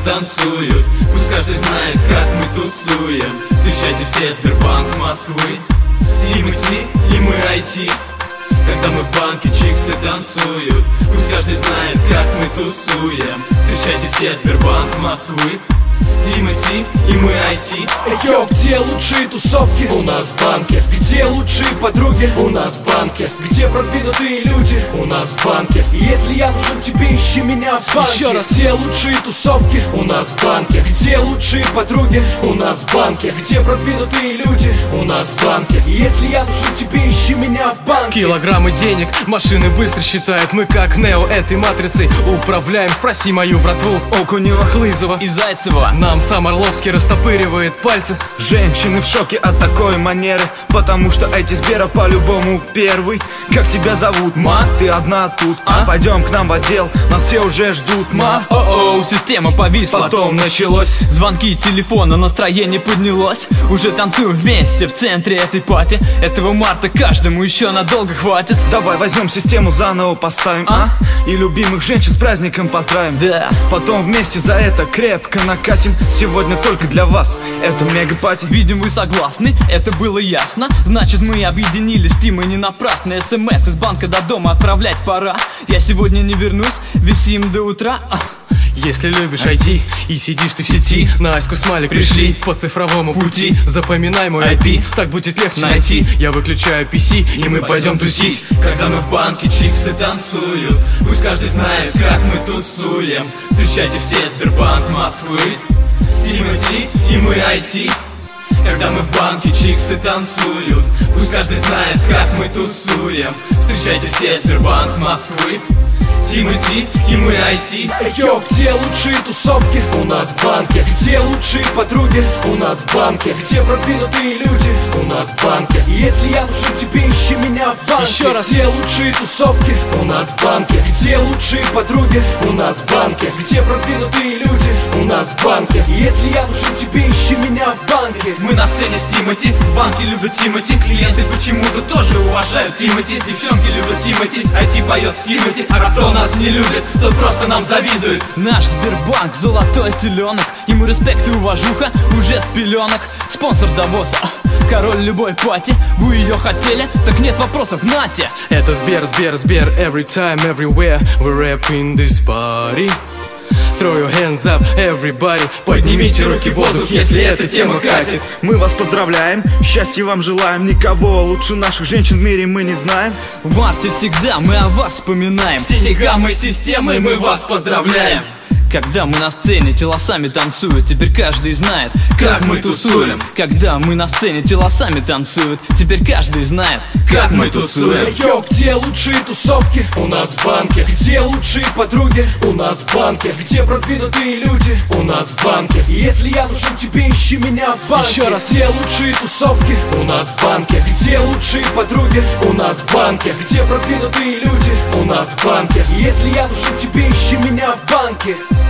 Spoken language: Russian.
танцуют. Пусть каждый знает, как мы тусуем. Встречайте все Сбербанк Москвы, Тимати и мы IT. Когда мы в банке, чиксы танцуют. Пусть каждый знает, как мы тусуем. Встречайте все Сбербанк Москвы, Тимати и мы IT. Йо, где лучшие тусовки? У нас в банке. Где лучшие подруги? У нас в банке. Где продвинутые люди? У нас в банке. Если я нужен тебе, ищи меня в банке. Еще раз. Где лучшие тусовки? У нас в банке. Где лучшие подруги? У нас в банке. Где продвинутые люди? У нас в банке. Если я нужен тебе, ищи меня в банке. Килограммы денег машины быстро считают. Мы как Нео этой матрицей управляем. Спроси мою братву Окунева, Хлызова и Зайцева. Нам сам Орловский растопыривает пальцы. Женщины в шоке от такой манеры, потому что эти Сбера по-любому первый. Как тебя зовут, ма? Ты одна тут, Пойдем к нам в отдел, нас все уже ждут, ма. О-оу, система повисла. Потом началось звонки телефона, настроение поднялось. Уже танцуем вместе в центре этой пати. Этого марта каждому еще надолго хватит. Давай возьмем систему заново поставим, И любимых женщин с праздником поздравим. Да. Потом вместе за это крепко накатим. Сегодня только для вас это мега-пати. Видим, вы согласны, это было ясно. Значит, мы объединились, Тима, не напрасно. СМС из банка до дома отправлять пора. Я сегодня не вернусь, висим до утра. Если любишь IT и сидишь ты в сети, на Аську Смайлик пришли по цифровому пути. Запоминай мой IP, так будет легче найти. Я выключаю PC и мы пойдем тусить. Когда мы в банке, чиксы танцуют. Пусть каждый знает, как мы тусуем. Встречайте все Сбербанк Москвы, Тимати и мы IT. Когда мы в банке, чиксы танцуют. Пусть каждый знает, как мы тусуем. Встречайте все Сбербанк Москвы, Тимати и мы IT. Йо, где лучшие тусовки? У нас в банке. Где лучшие подруги? У нас в банке. Где продвинутые люди? У нас в банке. Если я нужен тебе, ищи меня в банке. Еще раз. Где лучшие тусовки? У нас в банке. Где лучшие подруги? У нас в банке. Где продвинутые люди? У нас в банке. Если я нужен тебе, ищи меня в банке. Мы на сцене с Тимати, в банке любят Тимати. Клиенты почему-то тоже уважают Тимати. Девчонки любят Тимати, IT поет с Тимати. А кто нас не любит, тот просто нам завидует. Наш Сбербанк, золотой теленок. Ему респект и уважуха уже с пеленок. Спонсор Давоса, король любой пати. Вы ее хотели? Так нет вопросов, нате. Это Сбер, Сбер, Сбер. Every time, everywhere we rap in this party. Throw your hands up, everybody. Поднимите руки в воздух, если эта тема катит. Мы вас поздравляем, счастья вам желаем. Никого лучше наших женщин в мире мы не знаем. В марте всегда мы о вас вспоминаем. Все гаммы системы, мы вас поздравляем. Когда мы на сцене, тела сами танцуют. Теперь каждый знает, как мы тусуем. Когда мы на сцене, тела сами танцуют. Теперь каждый знает, как мы тусуем. Йо, где лучшие тусовки? У нас в банке. Где лучшие подруги? У нас в банке. Где продвинутые люди? У нас в банке. Если я нужен тебе, ищи меня в банке. Еще раз. Где лучшие тусовки? У нас в банке. Где лучшие подруги? У нас в банке. Где продвинутые люди? У нас в банке. Если я нужен тебе, ищи меня в банке.